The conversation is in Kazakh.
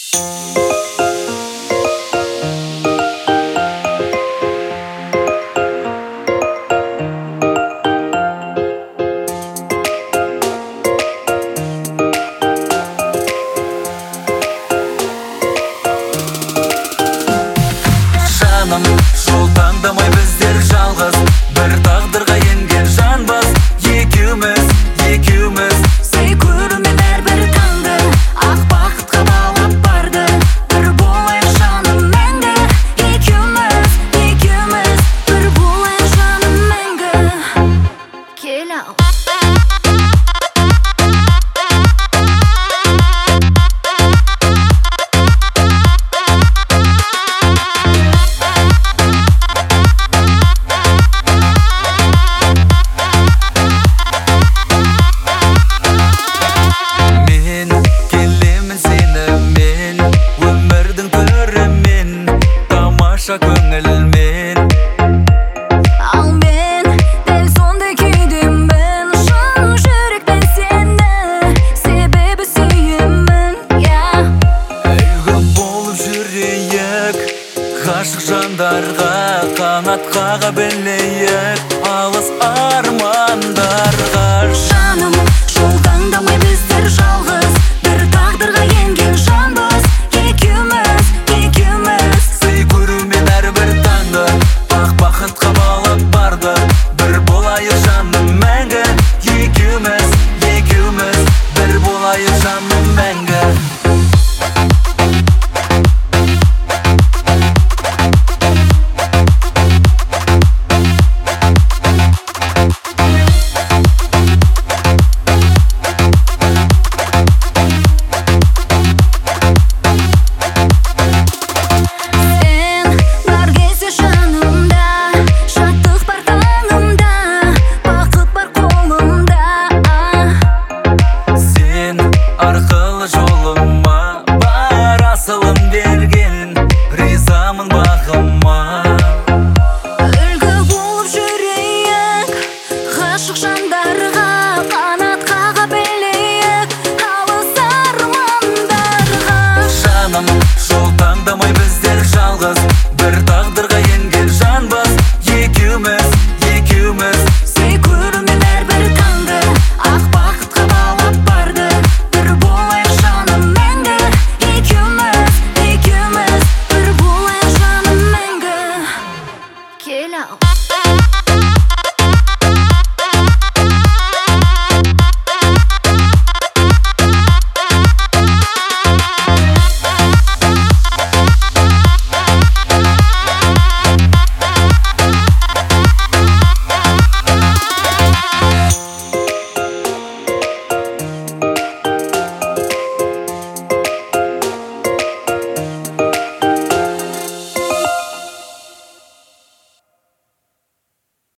Жол таңдамай біздер жалғыз, бір тағдырға енген жанбыз. Екеуміз сый көрумен әрбір таңды ақ бақытқа балап барды. Бір болайық жаным мәңгі, екеуміз бір болайық жаным мәңгі. Кел ал. Көңілмен Ал мен дәл сондай күйдемін, шын жүрекпен сені, себебі сүйемін. Үлгі болып жүрейік, ғашық жандарға қанат қаға білейік, алыс армандарға. Жаным, жол таңдамай біздер жалғыз, бір тағдырға енген жанбыз. Екеуміз сый көрумен әрбір таңды ақ бақытқа балап барды. Бір болайық жаным мәңгі, екеуміз бір болайық жаным мәңгі. Арқы